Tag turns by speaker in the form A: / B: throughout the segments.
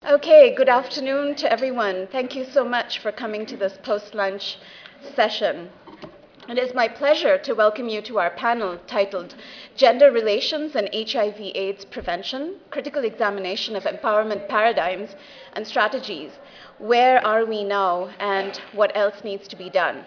A: Okay, good afternoon to everyone. Thank you so much for coming to this post-lunch session. It is my pleasure to welcome you to our panel titled Gender Relations and HIV/AIDS Prevention, Critical Examination of Empowerment Paradigms and Strategies. Where are we now and what else needs to be done?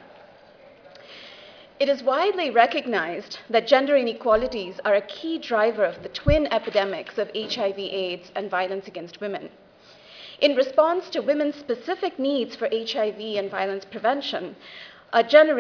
A: It is widely recognized that gender inequalities are a key driver of the twin epidemics of HIV/AIDS and violence against women. In response to women's specific needs for HIV and violence prevention, a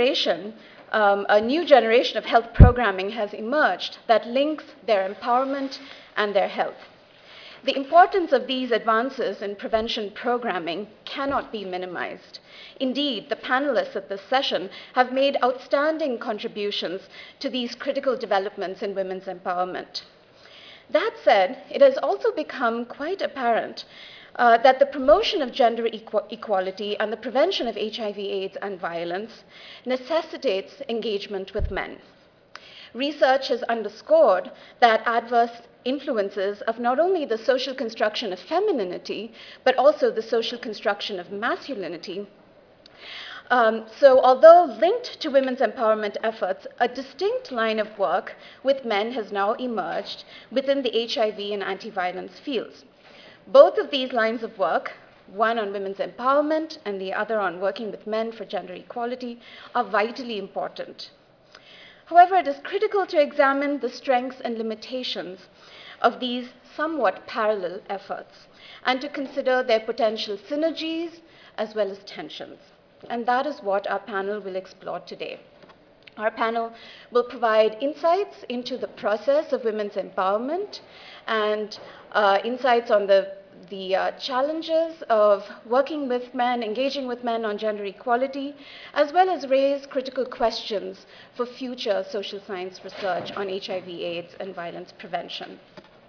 A: new generation of health programming has emerged that links their empowerment and their health. The importance of these advances in prevention programming cannot be minimized. Indeed, the panelists at this session have made outstanding contributions to these critical developments in women's empowerment. That said, it has also become quite apparent that the promotion of gender equality and the prevention of HIV/AIDS and violence necessitates engagement with men. Research has underscored that adverse influences of not only the social construction of femininity, but also the social construction of masculinity. So although linked to women's empowerment efforts, a distinct line of work with men has now emerged within the HIV and anti-violence fields. Both of these lines of work, one on women's empowerment and the other on working with men for gender equality, are vitally important. However, it is critical to examine the strengths and limitations of these somewhat parallel efforts and to consider their potential synergies as well as tensions. And that is what our panel will explore today. Our panel will provide insights into the process of women's empowerment and insights on the challenges of working with men, engaging with men on gender equality, as well as raise critical questions for future social science research on HIV/AIDS and violence prevention.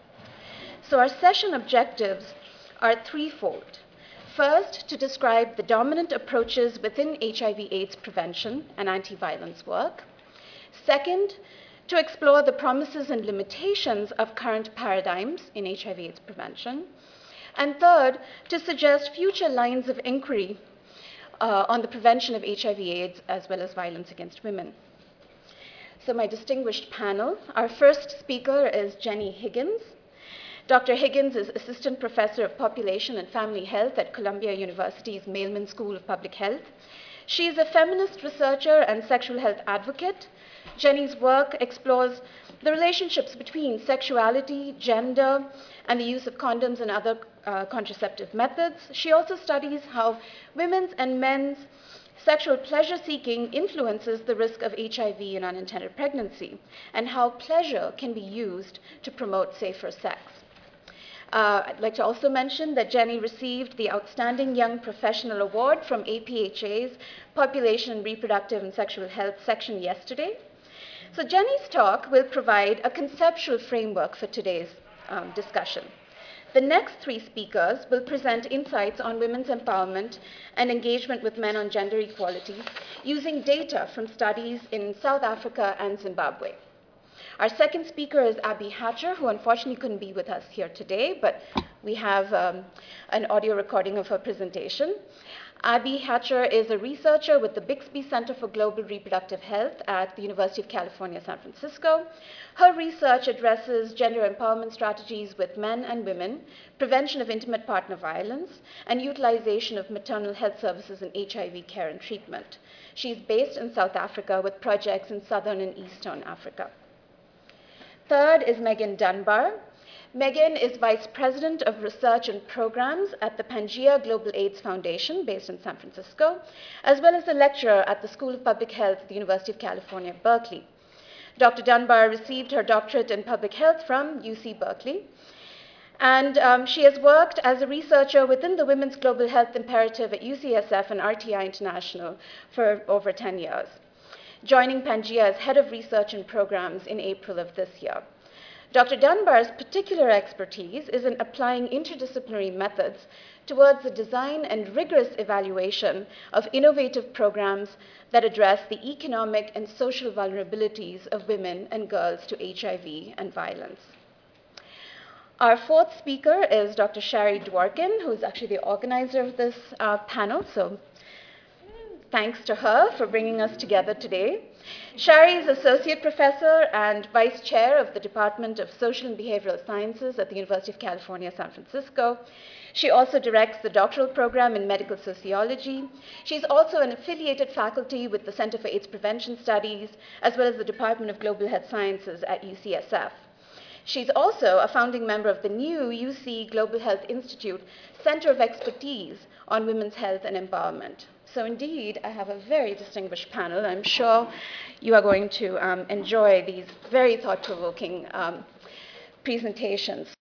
A: So our session objectives are threefold. First, to describe the dominant approaches within HIV/AIDS prevention and anti-violence work. Second, to explore the promises and limitations of current paradigms in HIV/AIDS prevention. And third, to suggest future lines of inquiry on the prevention of HIV/AIDS as well as violence against women. So my distinguished panel, our first speaker is Jenny Higgins. Dr. Higgins is Assistant Professor of Population and Family Health at Columbia University's Mailman School of Public Health. She is a feminist researcher and sexual health advocate. Jenny's work explores the relationships between sexuality, gender, and the use of condoms and other contraceptive methods. She also studies how women's and men's sexual pleasure-seeking influences the risk of HIV and unintended pregnancy, and how pleasure can be used to promote safer sex. I'd like to also mention that Jenny received the Outstanding Young Professional Award from APHA's Population and Reproductive and Sexual Health section yesterday. So Jenny's talk will provide a conceptual framework for today's discussion. The next three speakers will present insights on women's empowerment and engagement with men on gender equality using data from studies in South Africa and Zimbabwe. Our second speaker is Abby Hatcher, who unfortunately couldn't be with us here today, but we have an audio recording of her presentation. Abby Hatcher is a researcher with the Bixby Center for Global Reproductive Health at the University of California, San Francisco. Her research addresses gender empowerment strategies with men and women, prevention of intimate partner violence, and utilization of maternal health services in HIV care and treatment. She's based in South Africa with projects in Southern and Eastern Africa. Third is Megan Dunbar. Megan is Vice President of Research and Programs at the Pangea Global AIDS Foundation, based in San Francisco, as well as a lecturer at the School of Public Health at the University of California, Berkeley. Dr. Dunbar received her doctorate in public health from UC Berkeley, and she has worked as a researcher within the Women's Global Health Imperative at UCSF and RTI International for over 10 years, joining Pangea as Head of Research and Programs in April of this year. Dr. Dunbar's particular expertise is in applying interdisciplinary methods towards the design and rigorous evaluation of innovative programs that address the economic and social vulnerabilities of women and girls to HIV and violence. Our fourth speaker is Dr. Shari Dworkin, who is actually the organizer of this panel. So thanks to her for bringing us together today. Shari is Associate Professor and Vice Chair of the Department of Social and Behavioral Sciences at the University of California, San Francisco. She also directs the doctoral program in medical sociology. She's also an affiliated faculty with the Center for AIDS Prevention Studies, as well as the Department of Global Health Sciences at UCSF. She's also a founding member of the new UC Global Health Institute Center of Expertise on Women's Health and Empowerment. So indeed, I have a very distinguished panel. I'm sure you are going to enjoy these very thought-provoking presentations.